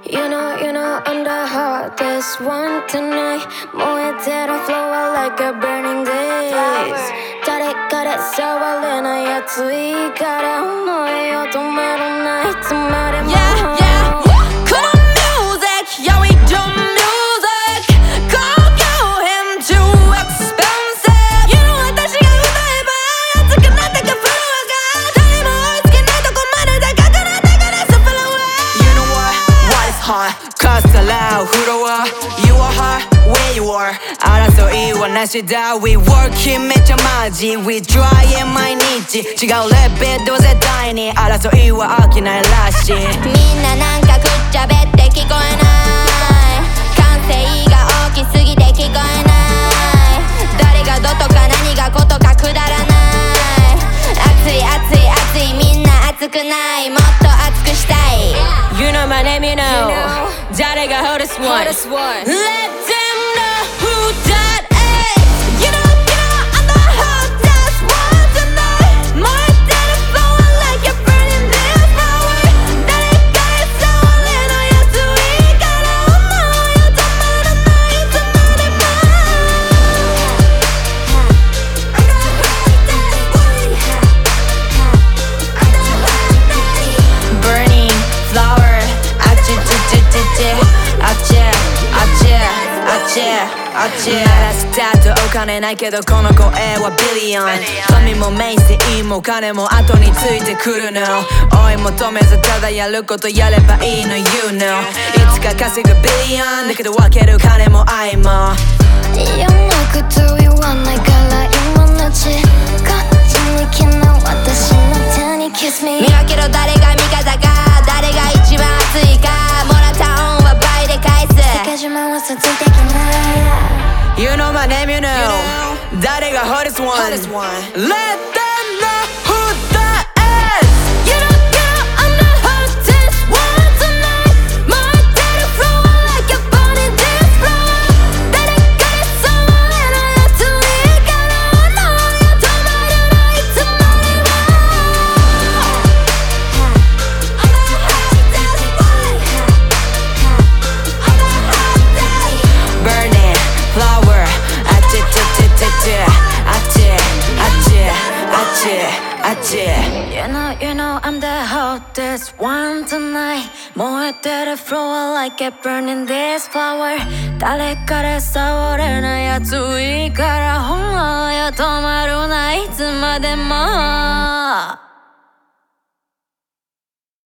You know, I'm the hottest one tonight. 燃えてるフロア like a burning days. 誰かで触れない熱いから思いを止めるないつまでも Yeah, yeah. Put on music, yeah we do music. Call him too expensive. You know 私が歌えば熱くなってくフロアが誰も追いつけないとこまで高くなってくね So far away. You know what is hot? Cause the loud フロア You are hot where you are. 争いはなしだ We working めっちゃマジ We trying 毎日違うレベルでは絶対に争いは飽きないらしいみんななんかくっちゃべって聞こえない歓声が大きすぎて聞こえない誰がどとか何がことかくだらない熱い熱い熱いみんな熱くないもっと熱くしたい You know my name you know 誰が hottest one Let them know who that is You know I'm the hottest one tonight 燃えてる flowing like you're burning this flower 誰かへ触れない熱いから思いを止めらないいつまでも I'm the hottest one Burning flower あっちちちちちあっちあっちあっちあっちスタートお金ないけどこの声はビリオン神もメインステインも金も後についてくるの追い求めずただやることやればいいの You know いつか稼ぐビリオンだけど分ける金も愛も嫌なこと言わないから今のうちこっちに来な私の手に Kiss me 見分けろ誰が味方か誰が一番熱いかもらった恩は倍で返す世界中回すついてきない You know my name you know 誰が hottest one Let them know who that is You know I'm the hottest one tonight 燃えてる floor like a burning this floor 誰かで触れない熱いから思いを止めらないいつまでも I'm the hottest one I'm the hottest Burning flower あっちちちちちあっちあっちあっちあっち You know I'm the hottest one tonight 燃えてる floor like a burning this flower 誰かで触れない熱いから思いを止まるないいつまでも